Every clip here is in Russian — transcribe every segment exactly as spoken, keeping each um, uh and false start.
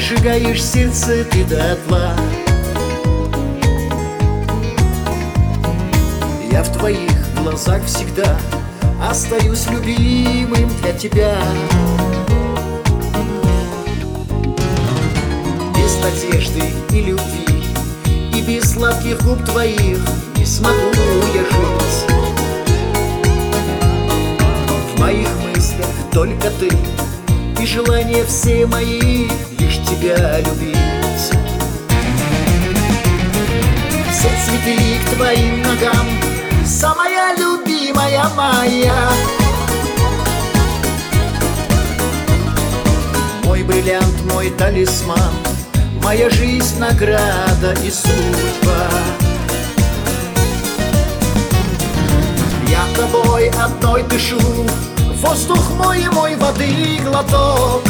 Выжигаешь сердце ты дотла. Я в твоих глазах всегда остаюсь любимым для тебя. Без надежды и любви и без сладких губ твоих не смогу я жить. В моих мыслях только ты, и желания все мои лишь тебя любить. Все цветы к твоим ногам, самая любимая моя. Мой бриллиант, мой талисман, моя жизнь, награда и судьба. Я тобой одной дышу, воздух мой и мой воды глоток.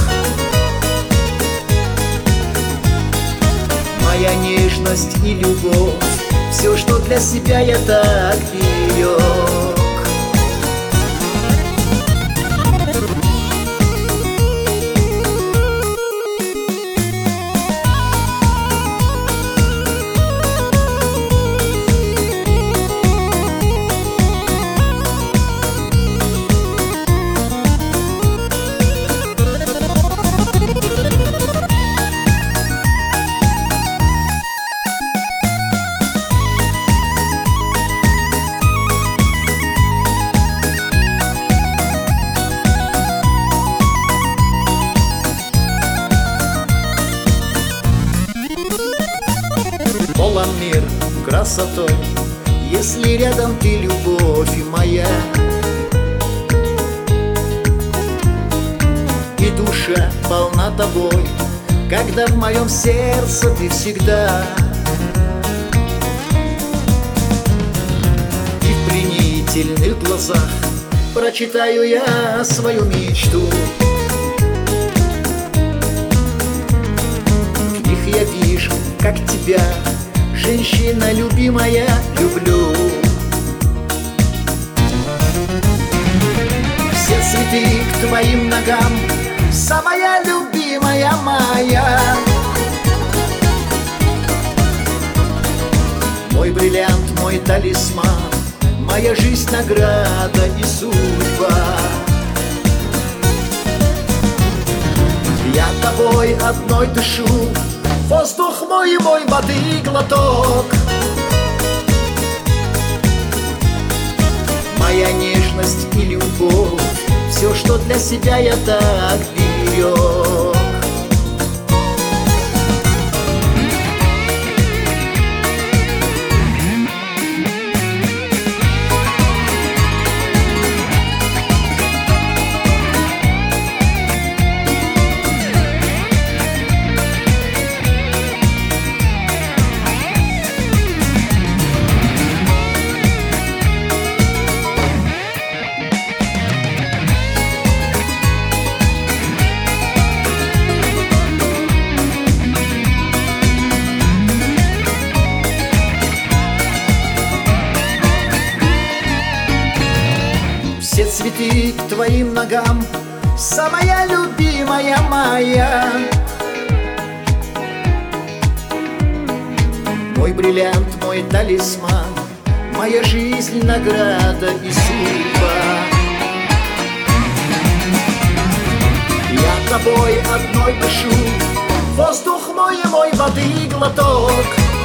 Моя нежность и любовь, все, что для себя я так берег. Полон мир красотой, если рядом ты, любовь моя. И душа полна тобой, когда в моем сердце ты всегда. И в пленительных глазах прочитаю я свою мечту. В них я вижу, как тебя, женщина любимая, люблю. Все цветы к твоим ногам, самая любимая моя. Мой бриллиант, мой талисман, моя жизнь, награда и судьба. Я тобой одной дышу, воздух мой и мой воды глоток. Моя нежность и любовь, все, что для себя я так берег. Все цветы к твоим ногам, самая любимая моя. Мой бриллиант, мой талисман, моя жизнь, награда и судьба. Я тобой одной дышу, воздух мой и мой воды глоток.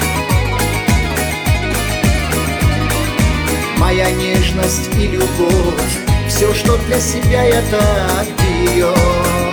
Моя нежность и любовь, все, что для себя я так берег.